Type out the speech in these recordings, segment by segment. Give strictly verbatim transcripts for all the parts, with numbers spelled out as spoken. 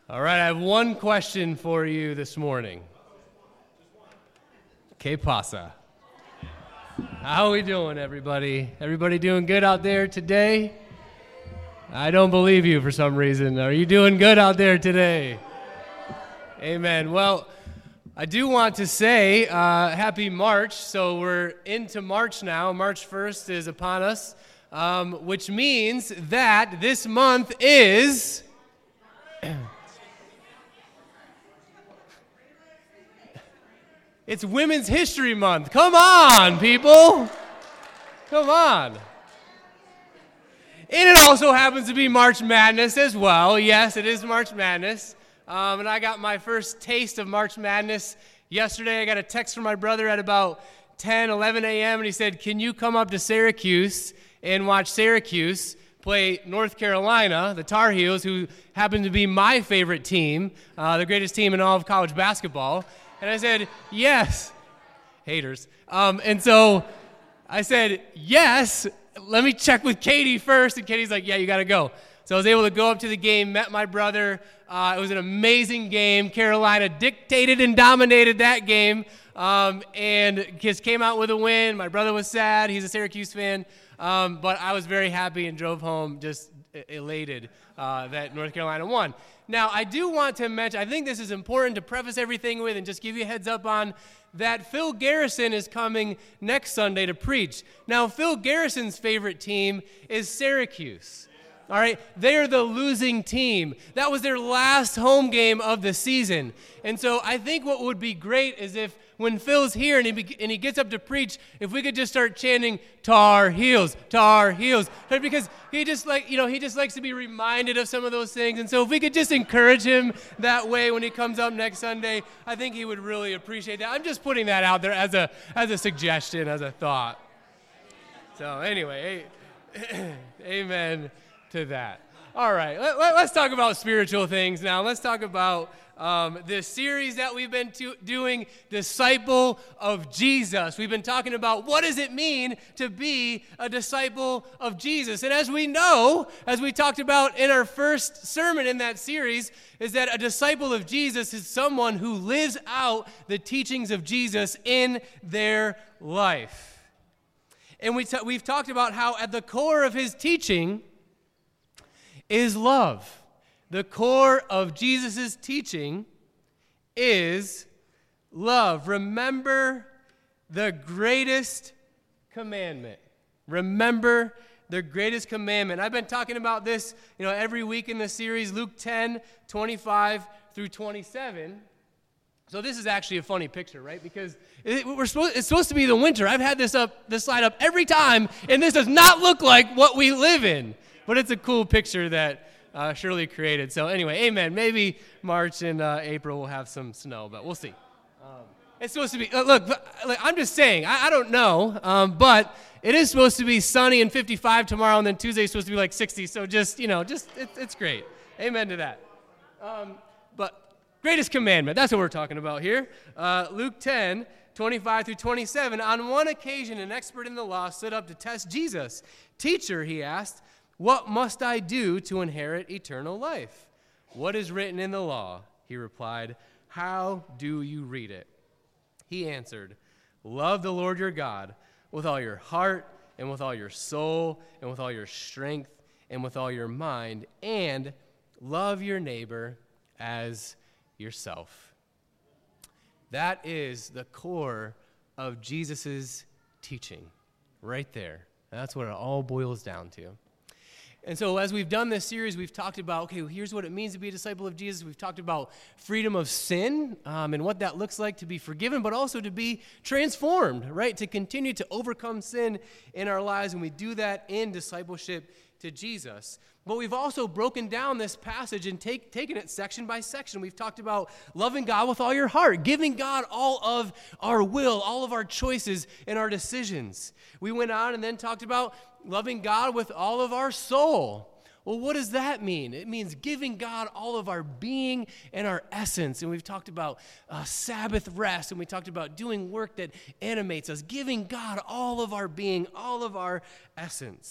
All right, I have one question for you this morning. Que pasa? How are we doing, everybody? Everybody doing good out there today? I don't believe you for some reason. Are you doing good out there today? Amen. Well, I do want to say uh, happy March. So we're into March now. March first is upon us, um, which means that this month is... It's Women's History Month. Come on, people. Come on. And it also happens to be March Madness as well. Yes, it is March Madness. Um, and I got my first taste of March Madness yesterday. I got a text from my brother at about ten, eleven a.m. and he said, can you come up to Syracuse and watch Syracuse play North Carolina, the Tar Heels, who happen to be my favorite team, uh, the greatest team in all of college basketball. And I said, yes, haters. Um, and so I said, yes, let me check with Katie first. And Katie's like, yeah, you got to go. So I was able to go up to the game, met my brother. Uh, it was an amazing game. Carolina dictated and dominated that game um, and just came out with a win. My brother was sad. He's a Syracuse fan. Um, but I was very happy and drove home just elated uh, that North Carolina won. Now, I do want to mention, I think this is important to preface everything with and just give you a heads up on that Phil Garrison is coming next Sunday to preach. Now, Phil Garrison's favorite team is Syracuse. All right, they're the losing team. That was their last home game of the season. And so I think what would be great is if when Phil's here and he, be, and he gets up to preach, if we could just start chanting, Tar Heels, Tar Heels. Because he just like, you know, he just likes to be reminded of some of those things. And so if we could just encourage him that way when he comes up next Sunday, I think he would really appreciate that. I'm just putting that out there as a as a suggestion, as a thought. So anyway, amen to that. All right, let, let, let's talk about spiritual things now. Let's talk about um, this series that we've been to, doing, Disciple of Jesus. We've been talking about what does it mean to be a disciple of Jesus. And as we know, as we talked about in our first sermon in that series, is that a disciple of Jesus is someone who lives out the teachings of Jesus in their life. And we t- we've talked about how at the core of his teaching is love. The core of Jesus' teaching is love. Remember the greatest commandment. Remember the greatest commandment. I've been talking about this, you know, every week in the series, Luke ten, twenty-five through twenty-seven. So this is actually a funny picture, right? Because it, we're supposed, it's supposed to be the winter. I've had this up, this slide up every time, and this does not look like what we live in. But it's a cool picture that uh, Shirley created. So anyway, amen. Maybe March and uh, April will have some snow, but we'll see. Um, it's supposed to be, uh, look, look, I'm just saying, I, I don't know, um, but it is supposed to be sunny and fifty-five tomorrow, and then Tuesday is supposed to be like sixty. So just, you know, just it, it's great. Amen to that. Um, but greatest commandment, that's what we're talking about here. Uh, Luke ten, twenty-five through twenty-seven. On one occasion, an expert in the law stood up to test Jesus. Teacher, he asked, what must I do to inherit eternal life? What is written in the law? He replied, how do you read it? He answered, love the Lord your God with all your heart and with all your soul and with all your strength and with all your mind, and love your neighbor as yourself. That is the core of Jesus' teaching right there. That's what it all boils down to. And so as we've done this series, we've talked about, okay, well, here's what it means to be a disciple of Jesus. We've talked about freedom of sin um, and what that looks like to be forgiven, but also to be transformed, right? To continue to overcome sin in our lives, and we do that in discipleship to Jesus. But we've also broken down this passage and take, taken it section by section. We've talked about loving God with all your heart, giving God all of our will, all of our choices and our decisions. We went on and then talked about loving God with all of our soul. Well, what does that mean? It means giving God all of our being and our essence. And we've talked about uh, Sabbath rest, and we talked about doing work that animates us, giving God all of our being, all of our essence.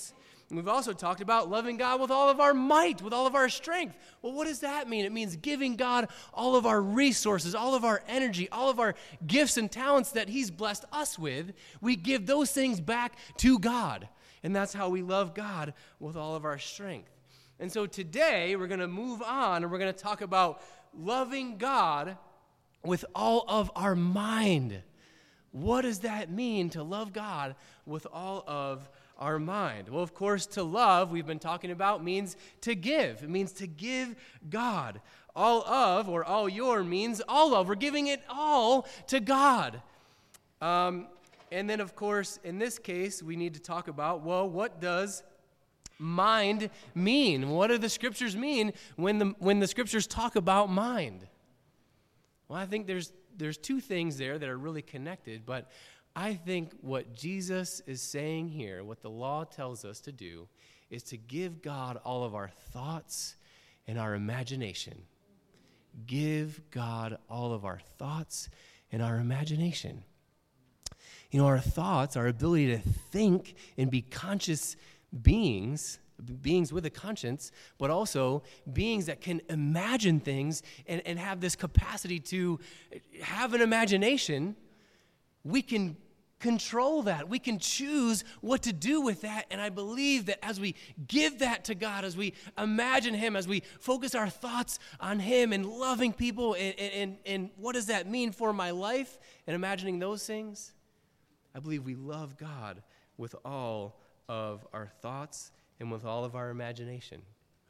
We've also talked about loving God with all of our might, with all of our strength. Well, what does that mean? It means giving God all of our resources, all of our energy, all of our gifts and talents that he's blessed us with. We give those things back to God. And that's how we love God with all of our strength. And so today we're going to move on and we're going to talk about loving God with all of our mind. What does that mean to love God with all of our mind? Well, of course, to love, we've been talking about, means to give. It means to give God. All of, or all your, means all of. We're giving it all to God. Um, and then, of course, in this case, we need to talk about, well, what does mind mean? What do the scriptures mean when the when the scriptures talk about mind? Well, I think there's there's two things there that are really connected, but I think what Jesus is saying here, what the law tells us to do, is to give God all of our thoughts and our imagination. Give God all of our thoughts and our imagination. You know, our thoughts, our ability to think and be conscious beings, beings with a conscience, but also beings that can imagine things and, and have this capacity to have an imagination. We can control that. We can choose what to do with that. And I believe that as we give that to God, as we imagine him, as we focus our thoughts on him and loving people and, and, and what does that mean for my life and imagining those things, I believe we love God with all of our thoughts and with all of our imagination.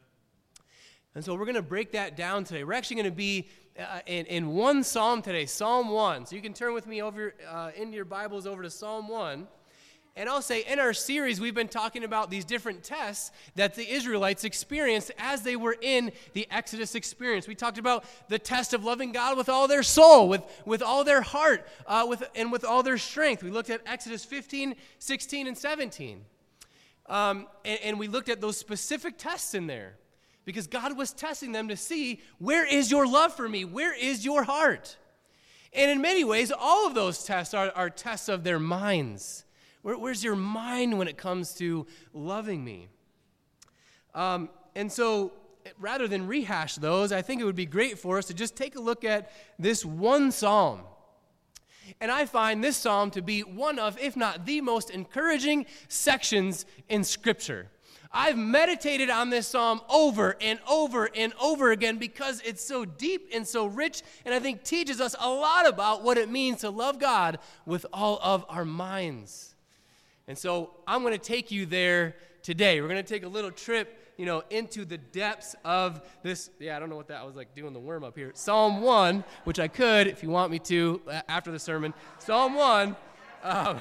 And so we're going to break that down today. We're actually going to be uh, in, in one psalm today, Psalm one. So you can turn with me over uh, into your Bibles over to Psalm one. And I'll say in our series, we've been talking about these different tests that the Israelites experienced as they were in the Exodus experience. We talked about the test of loving God with all their soul, with, with all their heart, uh, with, and with all their strength. We looked at Exodus fifteen, sixteen, and seventeen. Um, and, and we looked at those specific tests in there. Because God was testing them to see, where is your love for me? Where is your heart? And in many ways, all of those tests are, are tests of their minds. Where, where's your mind when it comes to loving me? Um, and so, rather than rehash those, I think it would be great for us to just take a look at this one psalm. And I find this psalm to be one of, if not the most encouraging sections in Scripture. I've meditated on this psalm over and over and over again because it's so deep and so rich, and I think teaches us a lot about what it means to love God with all of our minds. And so I'm going to take you there today. We're going to take a little trip, you know, into the depths of this. Yeah, I don't know what that I was like doing the worm up here. Psalm one, which I could, if you want me to, after the sermon. Psalm one. Um,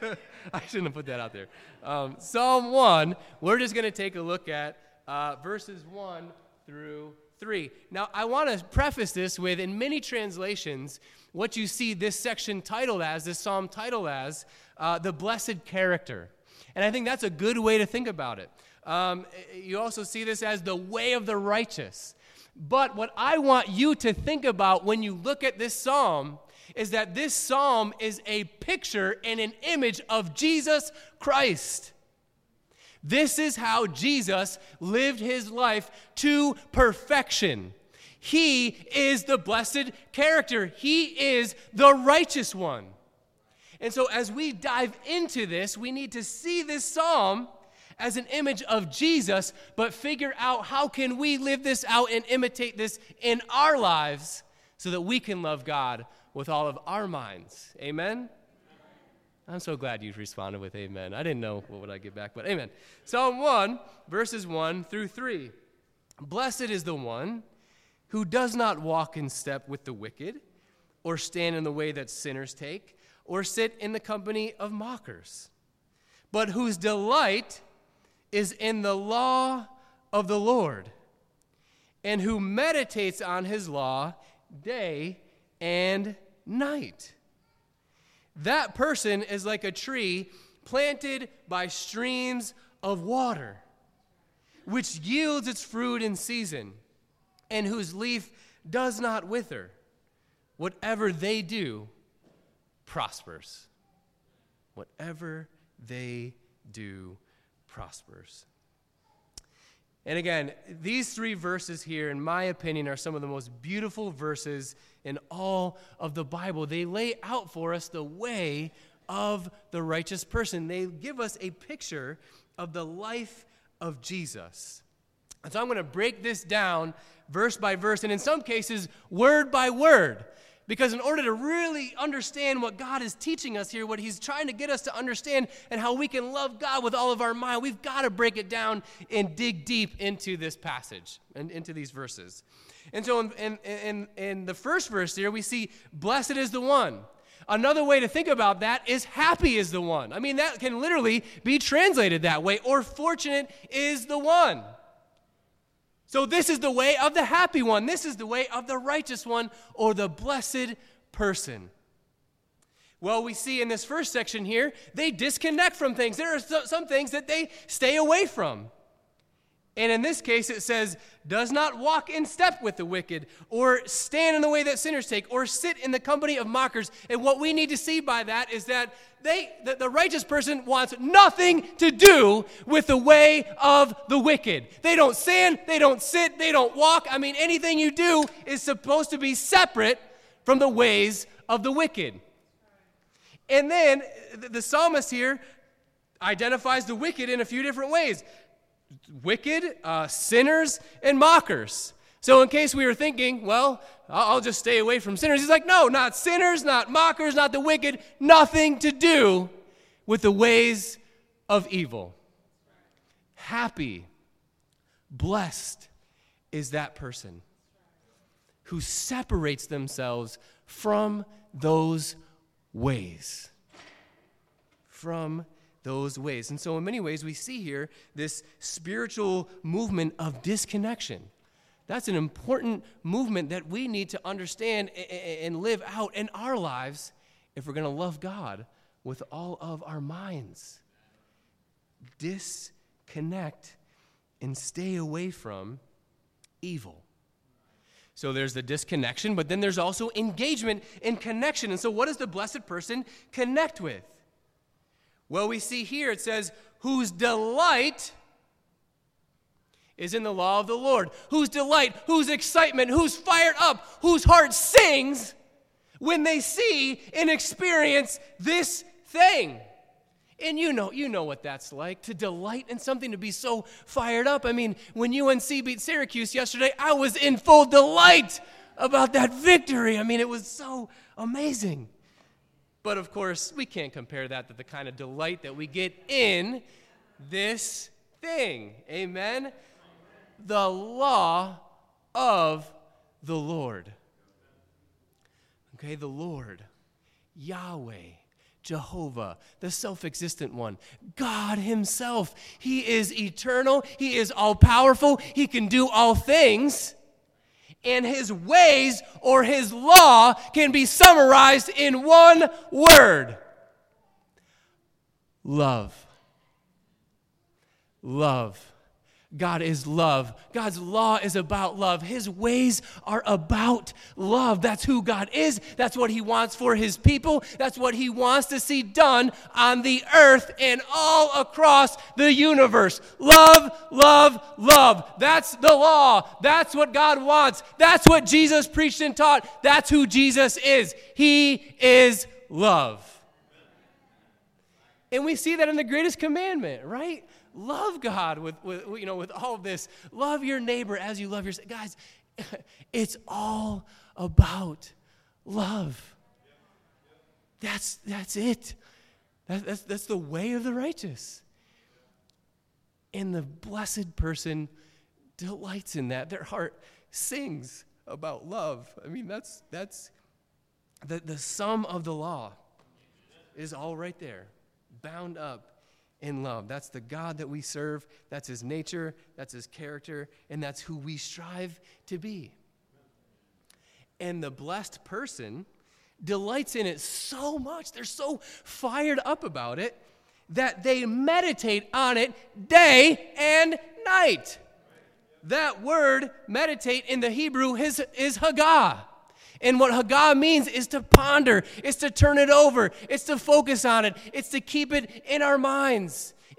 I shouldn't have put that out there. Um, Psalm one, we're just going to take a look at uh, verses one through three. Now, I want to preface this with, in many translations, what you see this section titled as, this psalm titled as, uh, the blessed character. And I think that's a good way to think about it. Um, you also see this as the way of the righteous. But what I want you to think about when you look at this psalm is that this psalm is a picture and an image of Jesus Christ. This is how Jesus lived his life to perfection. He is the blessed character. He is the righteous one. And so as we dive into this, we need to see this psalm as an image of Jesus, but figure out how can we live this out and imitate this in our lives so that we can love God with all of our minds. Amen? I'm so glad you responded with amen. I didn't know what would I get back, but amen. Psalm one, verses one through three. Blessed is the one who does not walk in step with the wicked, or stand in the way that sinners take, or sit in the company of mockers, but whose delight is in the law of the Lord, and who meditates on his law day and night. That person is like a tree planted by streams of water, which yields its fruit in season, and whose leaf does not wither. Whatever they do prospers. Whatever they do prospers. And again, these three verses here, in my opinion, are some of the most beautiful verses in all of the Bible. They lay out for us the way of the righteous person. They give us a picture of the life of Jesus. And so I'm going to break this down verse by verse, and in some cases, word by word. Because in order to really understand what God is teaching us here, what he's trying to get us to understand, and how we can love God with all of our mind, we've got to break it down and dig deep into this passage and into these verses. And so in, in, in, in the first verse here, we see, blessed is the one. Another way to think about that is happy is the one. I mean, that can literally be translated that way, or fortunate is the one. So this is the way of the happy one. This is the way of the righteous one, or the blessed person. Well, we see in this first section here, they disconnect from things. There are some things that they stay away from. And in this case, it says, does not walk in step with the wicked, or stand in the way that sinners take, or sit in the company of mockers. And what we need to see by that is that they, the, the righteous person wants nothing to do with the way of the wicked. They don't stand, they don't sit, they don't walk. I mean, anything you do is supposed to be separate from the ways of the wicked. And then the, the psalmist here identifies the wicked in a few different ways. Wicked, uh, sinners, and mockers. So in case we were thinking, well, I'll just stay away from sinners. He's like, no, not sinners, not mockers, not the wicked. Nothing to do with the ways of evil. Happy, blessed is that person who separates themselves from those ways. From those ways. And so in many ways we see here this spiritual movement of disconnection. That's an important movement that we need to understand and live out in our lives if we're going to love God with all of our minds. Disconnect and stay away from evil. So there's the disconnection, but then there's also engagement and connection. And so what does the blessed person connect with? Well, we see here it says, whose delight is in the law of the Lord. Whose delight, whose excitement, who's fired up, whose heart sings when they see and experience this thing. And you know, you know what that's like, to delight in something, to be so fired up. I mean, when U N C beat Syracuse yesterday, I was in full delight about that victory. I mean, it was so amazing. But of course, we can't compare that to the kind of delight that we get in this thing. Amen? The law of the Lord. Okay, the Lord, Yahweh, Jehovah, the self-existent one, God himself. He is eternal. He is all-powerful. He can do all things. And his ways or his law can be summarized in one word. Love. Love. God is love. God's law is about love. His ways are about love. That's who God is. That's what he wants for his people. That's what he wants to see done on the earth and all across the universe. Love, love, love. That's the law. That's what God wants. That's what Jesus preached and taught. That's who Jesus is. He is love. And we see that in the greatest commandment, right? Love God with, with, you know, with all of this. Love your neighbor as you love yourself. Guys, it's all about love. That's, that's it. That, that's, that's the way of the righteous. And the blessed person delights in that. Their heart sings about love. I mean, that's, that's the, the sum of the law is all right there, bound up in love. That's the God that we serve. That's his nature. That's his character. And that's who we strive to be. And the blessed person delights in it so much. They're so fired up about it that they meditate on it day and night. That word, meditate, in the Hebrew is, is hagah. And what hagah means is to ponder, it's to turn it over, it's to focus on it, it's to keep it in our minds.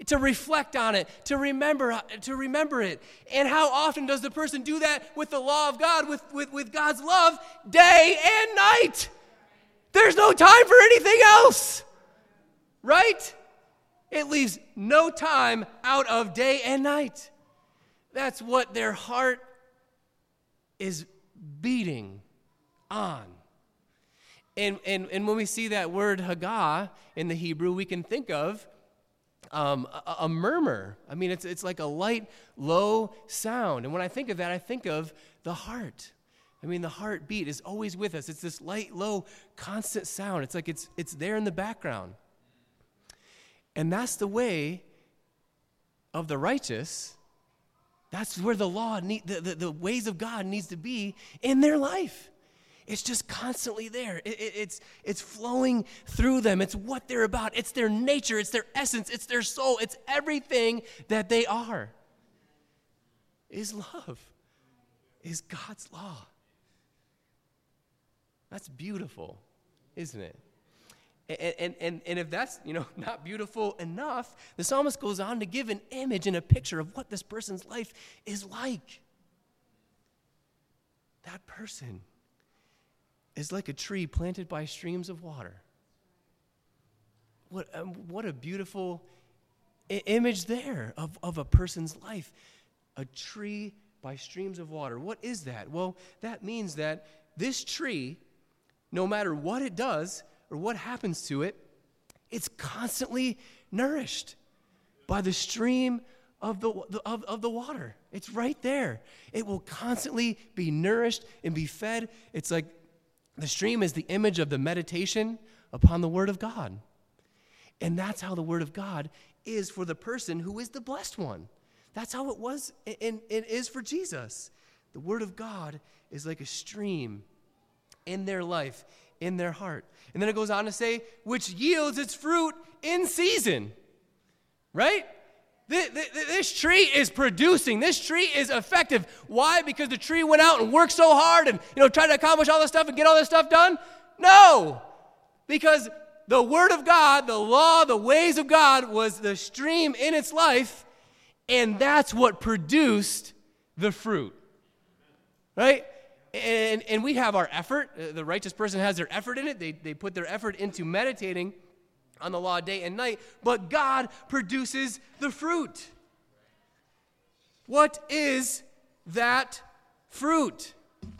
to reflect on it, to remember, to remember it. And how often does the person do that with the law of God, with, with, with God's love, day and night? There's no time for anything else, right? It leaves no time out of day and night. That's what their heart is beating on. And, and, and when we see that word Haggah in the Hebrew, we can think of um, a, a murmur. I mean, it's, it's like a light, low sound. And when I think of that, I think of the heart. I mean, the heartbeat is always with us. It's this light, low, constant sound. It's like it's, it's there in the background. And that's the way of the righteous. That's where the law, need, the, the, the ways of God needs to be in their life. It's just constantly there. It, it, it's, it's flowing through them. It's what they're about. It's their nature. It's their essence. It's their soul. It's everything that they are. Is love. Is God's law. That's beautiful, isn't it? And, and, and, and if that's, you know, not beautiful enough, the psalmist goes on to give an image and a picture of what this person's life is like. That person is like a tree planted by streams of water. What, um, what a beautiful I- image there of, of a person's life. A tree by streams of water. What is that? Well, that means that this tree, no matter what it does or what happens to it, it's constantly nourished by the stream of the, of, of the water. It's right there. It will constantly be nourished and be fed. It's like the stream is the image of the meditation upon the Word of God. And that's how the Word of God is for the person who is the blessed one. That's how it was and it is for Jesus. The Word of God is like a stream in their life, in their heart. And then it goes on to say, which yields its fruit in season. Right? This tree is producing. This tree is effective. Why? Because the tree went out and worked so hard and, you know, tried to accomplish all this stuff and get all this stuff done? No. Because the Word of God, the law, the ways of God was the stream in its life, and that's what produced the fruit. Right? And, and we have our effort. The righteous person has their effort in it. They, they put their effort into meditating on the law day and night, but God produces the fruit. What is that fruit?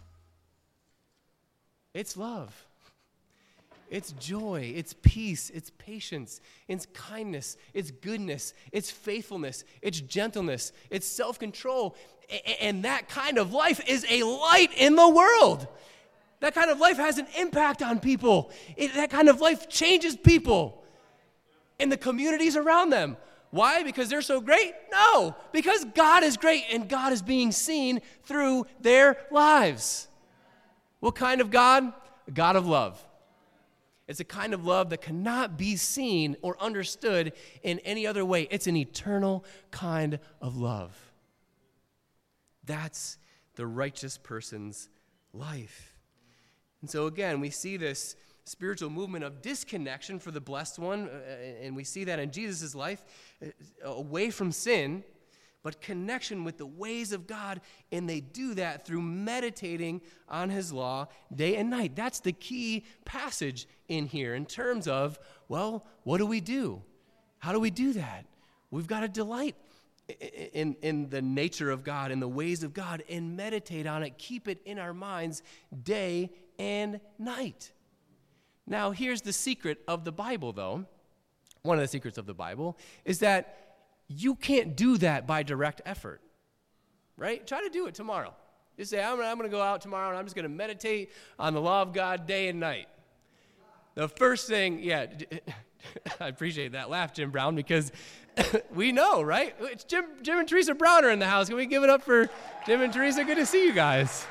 It's love. It's joy. It's peace. It's patience. It's kindness. It's goodness. It's faithfulness. It's gentleness. It's self-control. And that kind of life is a light in the world. That kind of life has an impact on people. It, that kind of life changes people and the communities around them. Why? Because they're so great? No, because God is great and God is being seen through their lives. What kind of God? A God of love. It's a kind of love that cannot be seen or understood in any other way. It's an eternal kind of love. That's the righteous person's life. And so again, we see this spiritual movement of disconnection for the blessed one, uh, and we see that in Jesus' life, uh, away from sin, but connection with the ways of God, and they do that through meditating on His law day and night. That's the key passage in here in terms of, well, what do we do? How do we do that? We've got to delight in, in the nature of God, in the ways of God, and meditate on it, keep it in our minds day and night. Now, here's the secret of the Bible, though. One of the secrets of the Bible is that you can't do that by direct effort, right? Try to do it tomorrow. Just say, I'm, I'm going to go out tomorrow, and I'm just going to meditate on the law of God day and night. The first thing, yeah, I appreciate that laugh, Jim Brown, because we know, right? It's Jim, Jim and Teresa Brown are in the house. Can we give it up for Jim and Teresa? Good to see you guys.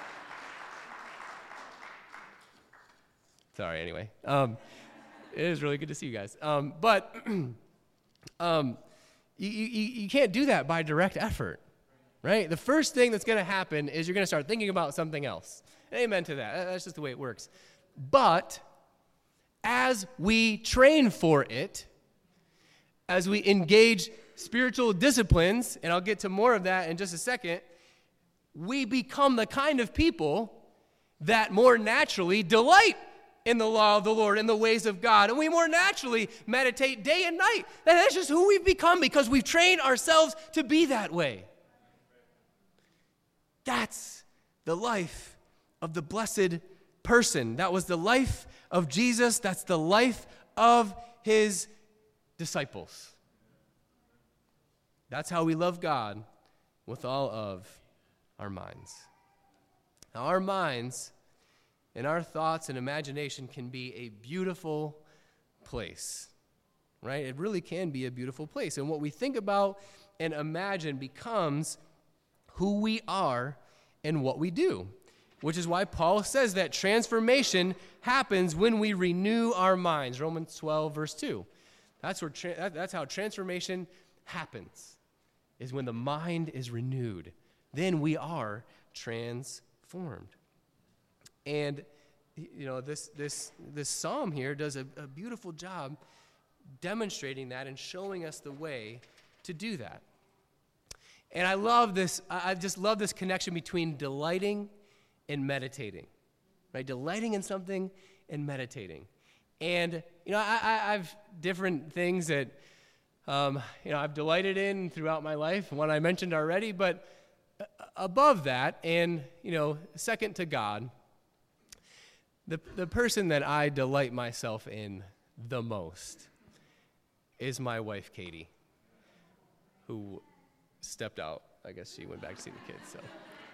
Sorry, anyway. Um, it is really good to see you guys. Um, but um, you, you, you can't do that by direct effort, right? The first thing that's going to happen is you're going to start thinking about something else. Amen to that. That's just the way it works. But as we train for it, as we engage spiritual disciplines, and I'll get to more of that in just a second, we become the kind of people that more naturally delight in the law of the Lord, in the ways of God, and we more naturally meditate day and night. And that's just who we've become because we've trained ourselves to be that way. That's the life of the blessed person. That was the life of Jesus. That's the life of his disciples. That's how we love God with all of our minds. Now, our minds and our thoughts and imagination can be a beautiful place, right? It really can be a beautiful place. And what we think about and imagine becomes who we are and what we do, which is why Paul says that transformation happens when we renew our minds. Romans twelve, verse two. That's where tra- that, that's how transformation happens, is when the mind is renewed. Then we are transformed. And you know, this this this psalm here does a, a beautiful job demonstrating that and showing us the way to do that. And I love this, I just love this connection between delighting and meditating, right? Delighting in something and meditating. And, you know, I, I, I've different things that, um, you know, I've delighted in throughout my life, one I mentioned already, but above that, and, you know, second to God, the the person that I delight myself in the most is my wife, Katie, who stepped out. I guess she went back to see the kids, so.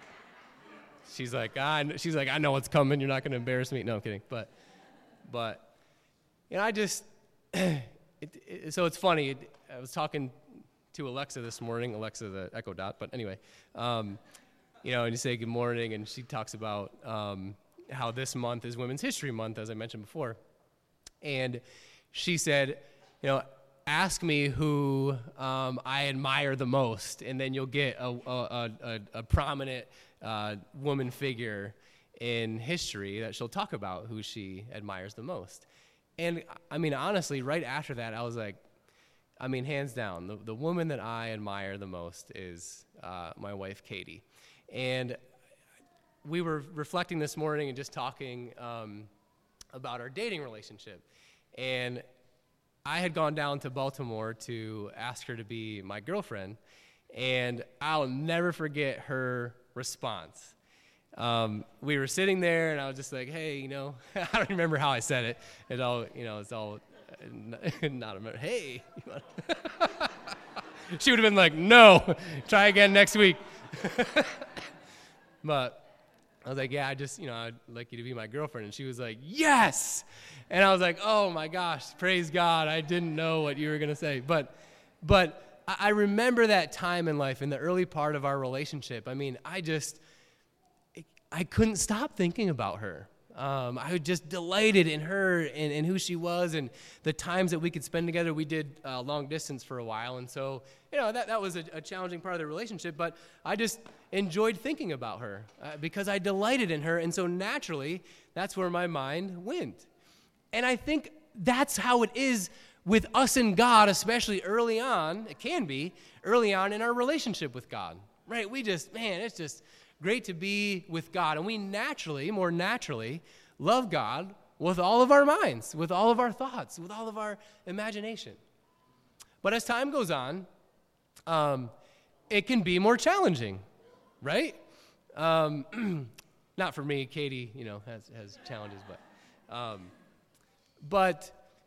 She's like, I, she's like, I know what's coming. You're not going to embarrass me. No, I'm kidding. But, but, you know, I just, it, it, so it's funny. It, I was talking to Alexa this morning, Alexa the Echo Dot, but anyway, um, you know, and you say good morning, and she talks about um, how this month is Women's History Month, as I mentioned before. And she said, you know, ask me who um, I admire the most, and then you'll get a, a, a, a prominent uh, woman figure in history that she'll talk about who she admires the most. And, I mean, honestly, right after that, I was like, I mean, hands down, the, the woman that I admire the most is uh, my wife, Katie. And we were reflecting this morning and just talking um, about our dating relationship. And I had gone down to Baltimore to ask her to be my girlfriend, and I'll never forget her response. Um, we were sitting there, and I was just like, hey, you know, I don't remember how I said it. It's all, you know, it's all uh, not a, hey. She would have been like, no, try again next week. But I was like, yeah, I just, you know, I'd like you to be my girlfriend. And she was like, yes. And I was like, oh my gosh, praise God. I didn't know what you were going to say. But, but I remember that time in life, in the early part of our relationship. I mean, I just, I couldn't stop thinking about her. Um, I was just delighted in her and, and who she was and the times that we could spend together. We did uh, long distance for a while, and so, you know, that, that was a, a challenging part of the relationship, but I just enjoyed thinking about her uh, because I delighted in her, and so naturally, that's where my mind went. And I think that's how it is with us and God, especially early on, it can be, early on in our relationship with God, right? We just, man, it's just great to be with God, and we naturally, more naturally, love God with all of our minds, with all of our thoughts, with all of our imagination. But as time goes on, um, it can be more challenging, right? Um, not for me. Katie, you know, has has challenges, but um, but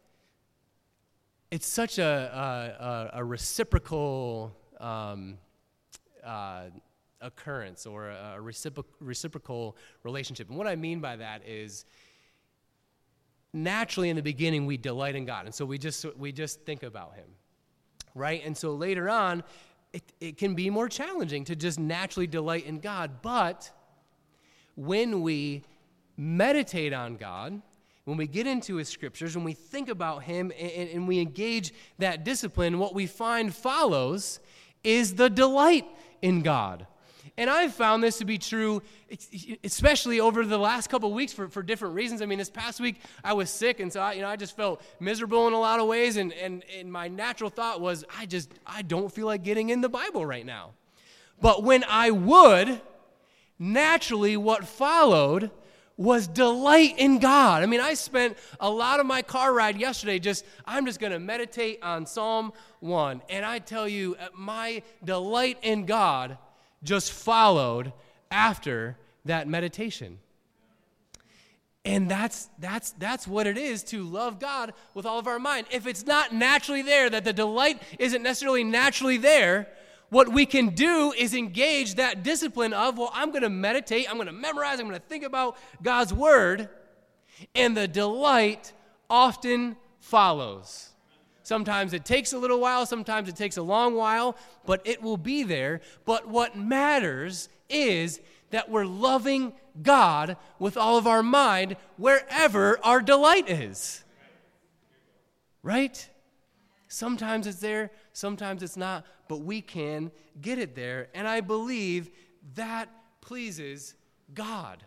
it's such a a, a reciprocal um, uh, occurrence or a, a recipro- reciprocal relationship. And what I mean by that is naturally in the beginning we delight in God, and so we just we just think about him, right? And so later on it, it can be more challenging to just naturally delight in God. But when we meditate on God, when we get into his scriptures, when we think about him and, and we engage that discipline, what we find follows is the delight in God. And I've found this to be true, especially over the last couple of weeks for, for different reasons. I mean, this past week I was sick, and so I, you know, I just felt miserable in a lot of ways. And, and, and my natural thought was, I just, I don't feel like getting in the Bible right now. But when I would, naturally what followed was delight in God. I mean, I spent a lot of my car ride yesterday just, I'm just going to meditate on Psalm one. And I tell you, my delight in God just followed after that meditation. And that's that's that's what it is to love God with all of our mind. If it's not naturally there, that the delight isn't necessarily naturally there, what we can do is engage that discipline of, well, I'm going to meditate, I'm going to memorize, I'm going to think about God's word, and the delight often follows. Sometimes it takes a little while, sometimes it takes a long while, but it will be there. But what matters is that we're loving God with all of our mind wherever our delight is. Right? Sometimes it's there, sometimes it's not, but we can get it there. And I believe that pleases God.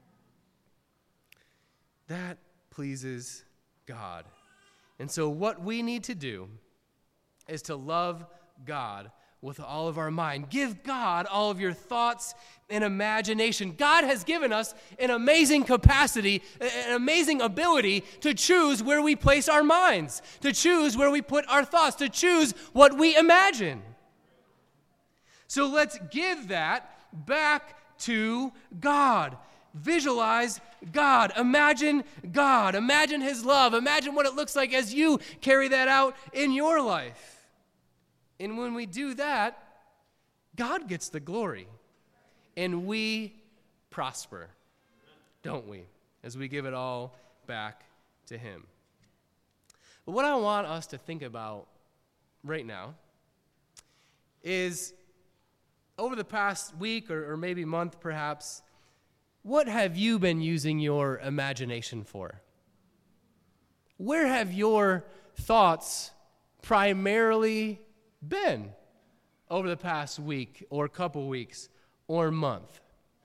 That pleases God. And so what we need to do is to love God with all of our mind. Give God all of your thoughts and imagination. God has given us an amazing capacity, an amazing ability to choose where we place our minds, to choose where we put our thoughts, to choose what we imagine. So let's give that back to God. Visualize God. Imagine God. Imagine his love. Imagine what it looks like as you carry that out in your life. And when we do that, God gets the glory. And we prosper, don't we? As we give it all back to him. But what I want us to think about right now is, over the past week or, or maybe month perhaps, what have you been using your imagination for? Where have your thoughts primarily been over the past week or couple weeks or month?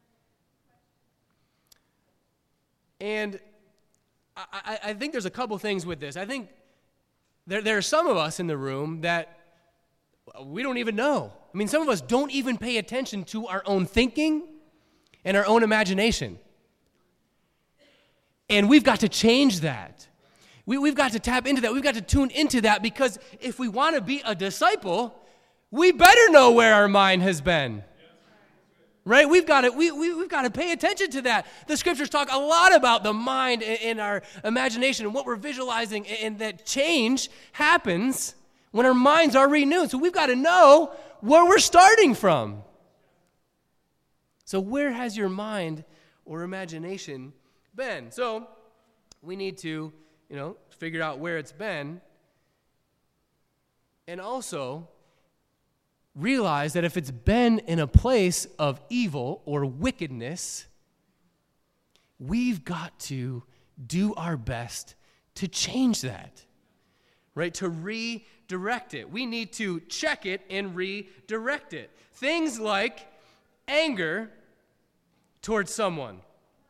And I, I, I think there's a couple things with this. I think there, there are some of us in the room that we don't even know. I mean, some of us don't even pay attention to our own thinking and our own imagination. And we've got to change that. We, we've got to tap into that. We've got to tune into that, because if we want to be a disciple, we better know where our mind has been. Right? We've got to, we, we, we've got to pay attention to that. The scriptures talk a lot about the mind and our imagination and what we're visualizing, and that change happens when our minds are renewed. So we've got to know where we're starting from. So where has your mind or imagination been? So we need to, you know, figure out where it's been, and also realize that if it's been in a place of evil or wickedness, we've got to do our best to change that, right? To redirect it. We need to check it and redirect it. Things like anger towards someone,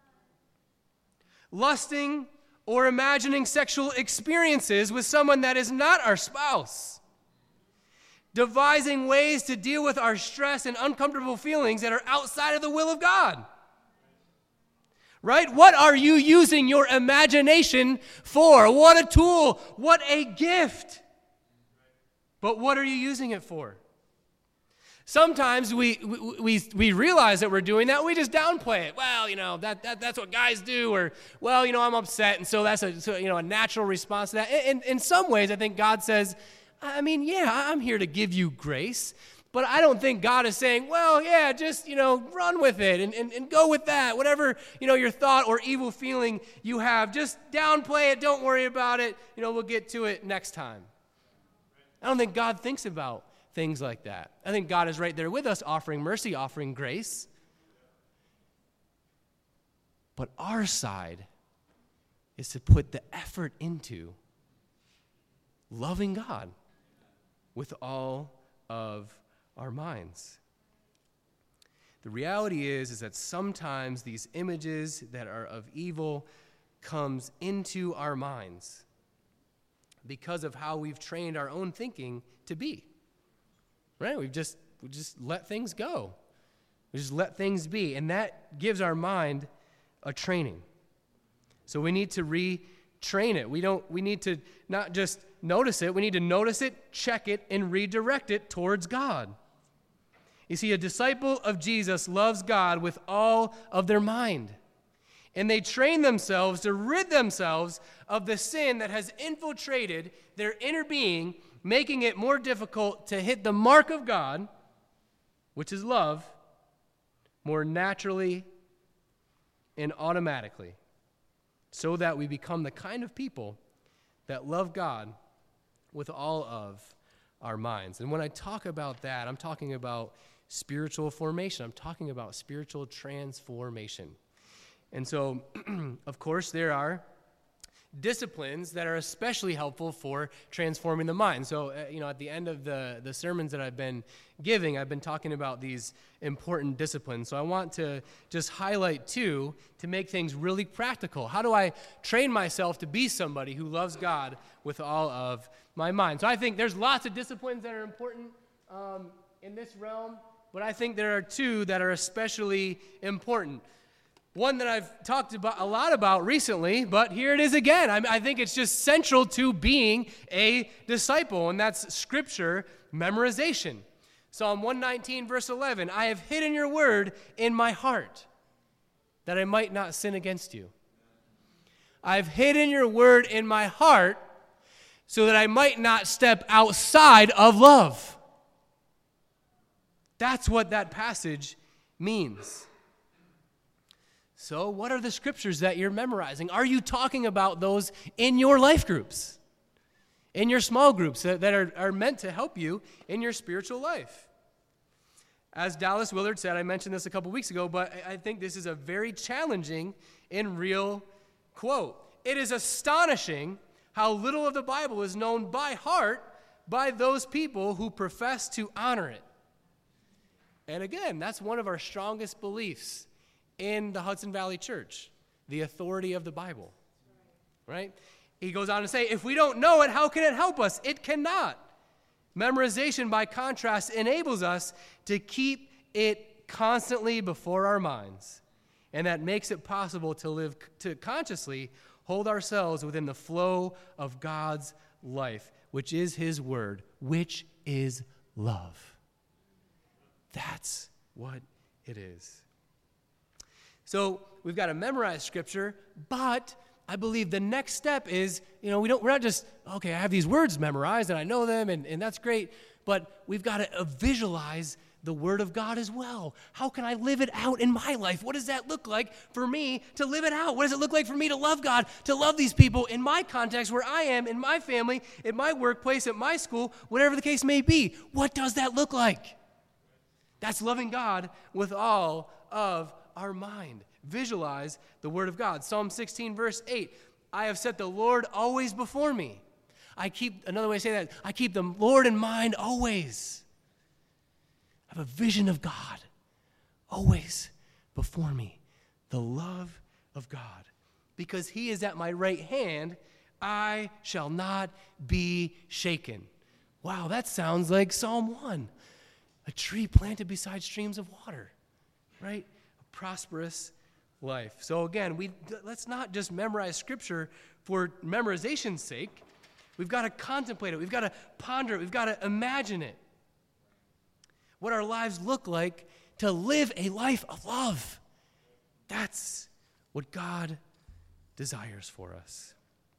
lusting or imagining sexual experiences with someone that is not our spouse, devising ways to deal with our stress and uncomfortable feelings that are outside of the will of God. Right? What are you using your imagination for? What a tool. What a gift. But what are you using it for? Sometimes we, we we we realize that we're doing that. We just downplay it. Well, you know, that, that that's what guys do. Or, well, you know, I'm upset, and so that's a so, you know a natural response to that. And in some ways, I think God says, I mean, yeah, I'm here to give you grace. But I don't think God is saying, well, yeah, just, you know, run with it and, and, and go with that. Whatever, you know, your thought or evil feeling you have, just downplay it. Don't worry about it. You know, we'll get to it next time. I don't think God thinks about things like that. I think God is right there with us, offering mercy, offering grace. But our side is to put the effort into loving God with all of our minds. The reality is, is that sometimes these images that are of evil comes into our minds because of how we've trained our own thinking to be. Right? We've just we just let things go. We just let things be, and that gives our mind a training. So we need to retrain it. We don't we need to not just notice it, we need to notice it, check it, and redirect it towards God. You see, a disciple of Jesus loves God with all of their mind. And they train themselves to rid themselves of the sin that has infiltrated their inner being, making it more difficult to hit the mark of God, which is love, more naturally and automatically, so that we become the kind of people that love God with all of our minds. And when I talk about that, I'm talking about spiritual formation. I'm talking about spiritual transformation. And so, of course, there are disciplines that are especially helpful for transforming the mind. So, uh, you know, at the end of the, the sermons that I've been giving, I've been talking about these important disciplines. So I want to just highlight two to make things really practical. How do I train myself to be somebody who loves God with all of my mind? So I think there's lots of disciplines that are important um, in this realm, but I think there are two that are especially important. One that I've talked about a lot about recently, but here it is again. I, I think it's just central to being a disciple, and that's scripture memorization. Psalm one nineteen, verse eleven, I have hidden your word in my heart, that I might not sin against you. I've hidden your word in my heart, so that I might not step outside of love. That's what that passage means. So what are the scriptures that you're memorizing? Are you talking about those in your life groups, in your small groups that, that are, are meant to help you in your spiritual life? As Dallas Willard said, I mentioned this a couple weeks ago, but I think this is a very challenging and real quote. It is astonishing how little of the Bible is known by heart by those people who profess to honor it. And again, that's one of our strongest beliefs in the Hudson Valley Church, the authority of the Bible, right? He goes on to say, if we don't know it, how can it help us? It cannot. Memorization, by contrast, enables us to keep it constantly before our minds, and that makes it possible to live, to consciously hold ourselves within the flow of God's life, which is his word, which is love. That's what it is. So we've got to memorize scripture, but I believe the next step is, you know, we don't, we're not just, okay, I have these words memorized and I know them and, and that's great, but we've got to uh, visualize the word of God as well. How can I live it out in my life? What does that look like for me to live it out? What does it look like for me to love God, to love these people in my context where I am, in my family, in my workplace, at my school, whatever the case may be? What does that look like? That's loving God with all of our mind. Visualize the word of God. Psalm sixteen, verse eight, I have set the Lord always before me. I keep, another way to say that, I keep the Lord in mind always. I have a vision of God always before me. The love of God. Because he is at my right hand, I shall not be shaken. Wow, that sounds like Psalm one. A tree planted beside streams of water, right? A prosperous life. So again, we let's not just memorize scripture for memorization's sake. We've got to contemplate it. We've got to ponder it. We've got to imagine it. What our lives look like to live a life of love. That's what God desires for us.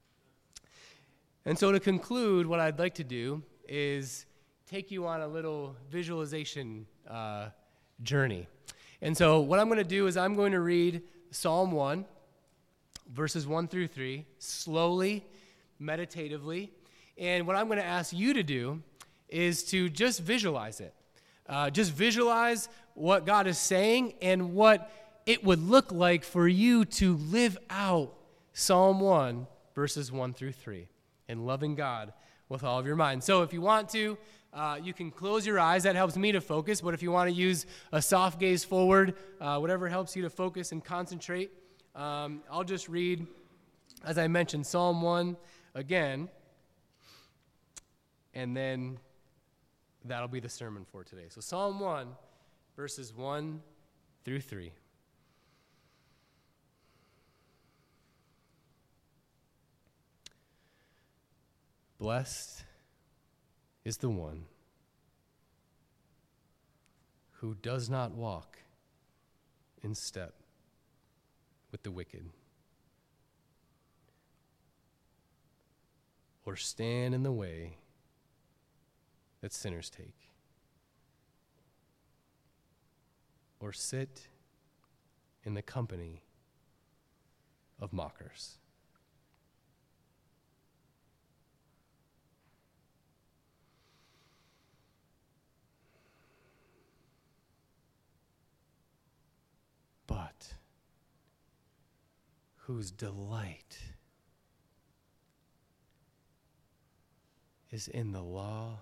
And so to conclude, what I'd like to do is take you on a little visualization uh, journey. And so what I'm going to do is I'm going to read Psalm one, verses one through three, slowly, meditatively. And what I'm going to ask you to do is to just visualize it. Uh, just visualize what God is saying and what it would look like for you to live out Psalm one, verses one through three, and loving God with all of your mind. So if you want to, Uh, you can close your eyes. That helps me to focus. But if you want to use a soft gaze forward, uh, whatever helps you to focus and concentrate, um, I'll just read, as I mentioned, Psalm one again. And then that'll be the sermon for today. So Psalm one, verses one through three. Blessed is the one who does not walk in step with the wicked, or stand in the way that sinners take, or sit in the company of mockers. But whose delight is in the law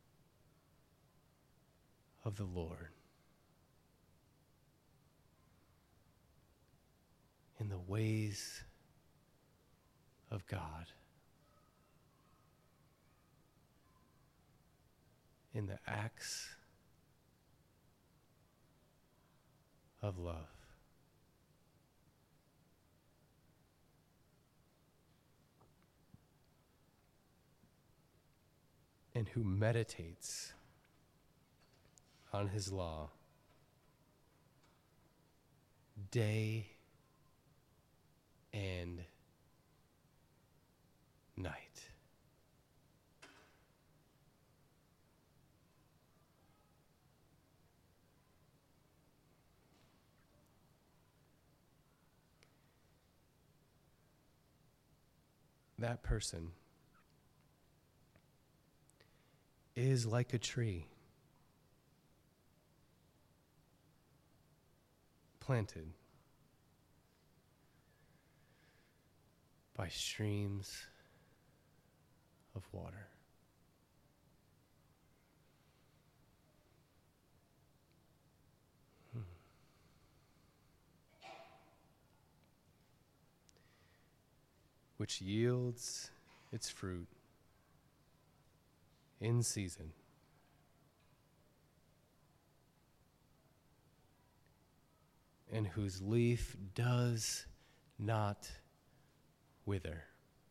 of the Lord, in the ways of God, in the acts of love. And who meditates on his law day and night. That person is like a tree planted by streams of water. Hmm. Which yields its fruit in season, and whose leaf does not wither.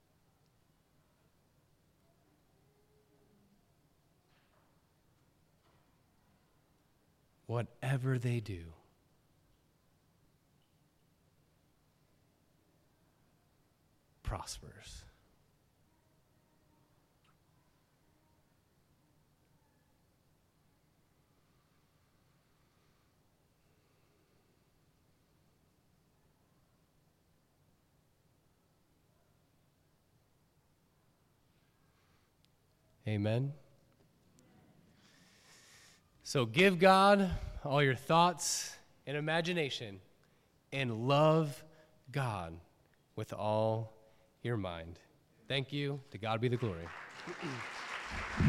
Whatever they do, prospers. Amen. So give God all your thoughts and imagination, and love God with all your mind. Thank you. To God be the glory.